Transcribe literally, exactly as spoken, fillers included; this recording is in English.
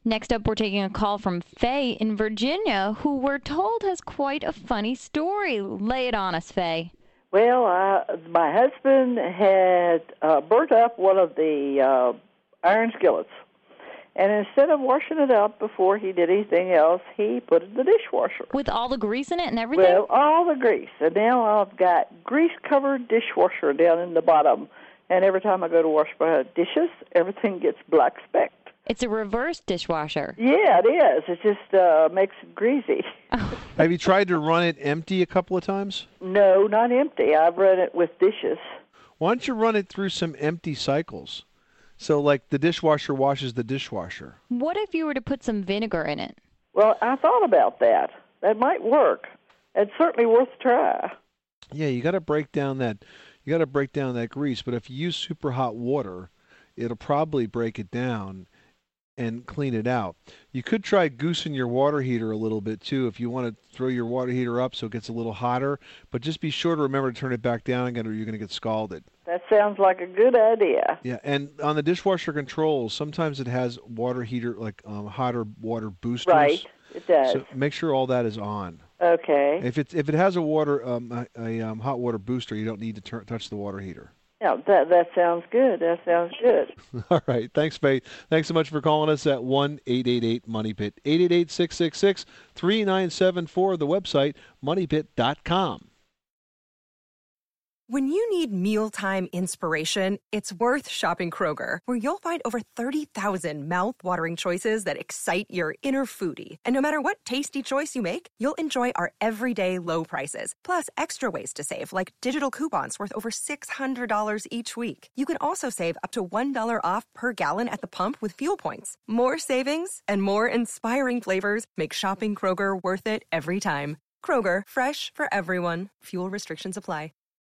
Next up, we're taking a call from Faye in Virginia, who we're told has quite a funny story. Lay it on us, Faye. Well, uh, my husband had uh, burnt up one of the uh, iron skillets, and instead of washing it up before he did anything else, he put it in the dishwasher. With all the grease in it and everything? Well, all the grease. And now I've got grease-covered dishwasher down in the bottom, and every time I go to wash my dishes, everything gets black specked. It's a reverse dishwasher. Yeah, it is. It just uh, makes it greasy. Have you tried to run it empty a couple of times? No, not empty. I've run it with dishes. Why don't you run it through some empty cycles? So, like, the dishwasher washes the dishwasher. What if you were to put some vinegar in it? Well, I thought about that. That might work. It's certainly worth a try. Yeah, you got to break down that. You got to break down that grease. But if you use super hot water, it'll probably break it down and clean it out. You could try goosing your water heater a little bit too if you want to throw your water heater up so it gets a little hotter, but just be sure to remember to turn it back down again or you're going to get scalded. That sounds like a good idea. Yeah, and on the dishwasher controls, sometimes it has water heater, like um, hotter water boosters. Right, it does. So make sure all that is on. Okay. If it if it has a water um, a, a um, hot water booster, you don't need to tur- touch the water heater. Yeah, that that sounds good. That sounds good. All right. Thanks, Faith. Thanks so much for calling us at one eight eight eight money pit, eight eight eight, six six six, three nine seven four, the website, money pit dot com. When you need mealtime inspiration, it's worth shopping Kroger, where you'll find over thirty thousand mouth-watering choices that excite your inner foodie. And no matter what tasty choice you make, you'll enjoy our everyday low prices, plus extra ways to save, like digital coupons worth over six hundred dollars each week. You can also save up to one dollar off per gallon at the pump with fuel points. More savings and more inspiring flavors make shopping Kroger worth it every time. Kroger, fresh for everyone. Fuel restrictions apply.